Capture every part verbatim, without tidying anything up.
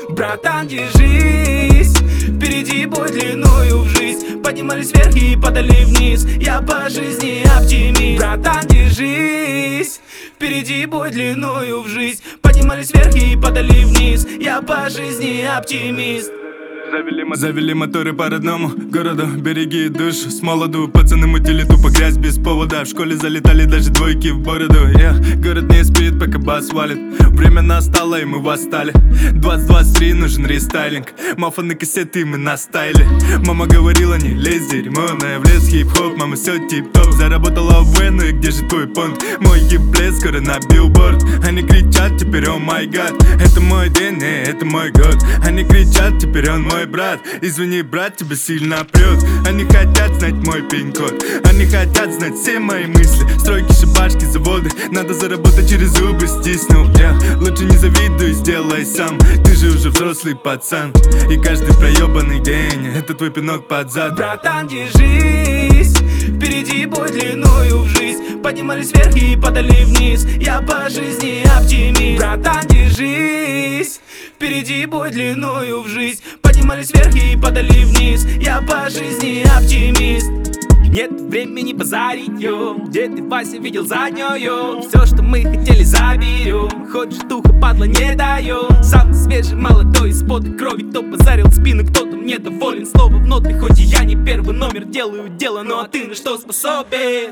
Братан, держись, впереди бой длиною в жизнь. Поднимались вверх и падали вниз, я по жизни оптимист. Братан, держись, впереди бой длиною в жизнь. Поднимались вверх и падали вниз, я по жизни оптимист. Завели, завели моторы по родному городу, береги душу с молоду. Пацаны мутили тупо грязь без повода. В школе залетали даже двойки в бороду. yeah. Город не спит, пока бас валит. Время настало и мы восстали. Двадцать двадцать три нужен рестайлинг. Мафа на кассеты мы на стайле. Мама говорила не лезь, дерьмоная. В лес хип-хоп, мама все тип-топ. Заработала в Вену, и где же твой понт? Мой гиблет скоро на билборд. Они кричат теперь о май гад. Это мой день, не, это мой год. Они кричат теперь он мой брат. Извини, брат, тебя сильно прет. Они хотят знать мой пин-код. Они хотят знать все мои мысли. Стройки, шибашки, заводы. Надо заработать через зубы, стиснул я. Лучше не завидуй, сделай сам. Ты же уже взрослый пацан. И каждый проебанный день это твой пинок под зад. Братан, держись, впереди бой длиною в жизнь. Поднимались вверх и падали вниз, я по жизни оптимист. Братан, держись, впереди бой длиною в жизнь. Поднимались вверх и падали вниз, я по жизни оптимист. Нет времени базарить, йо. Где ты, Вася, видел заднюю? Все, что мы хотели, заберем. Хочешь духа, падла, не даю. Сам свежий, молодой, из пота крови. Кто позарил спину, кто-то мне доволен. Слово в ноты, хоть и я не первый номер. Делаю дело, ну а ты на что способен?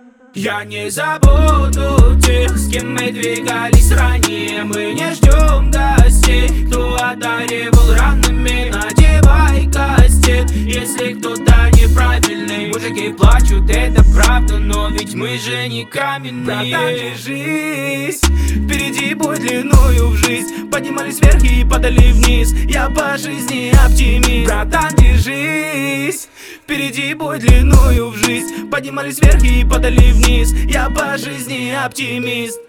Я не забуду тех, с кем мы двигались ранее. Мы не ждем гостей, кто одаривал ранами. Надевай кастет, если кто-то неправильный. Мужики плачут, это правда, но ведь мы же не каменные. Братан, держись, впереди бой длиною в жизнь. Поднимались вверх и падали вниз, я по жизни оптимист. Братан, держись, впереди бой длиною в жизнь. Поднимались вверх и падали вниз, я по жизни оптимист.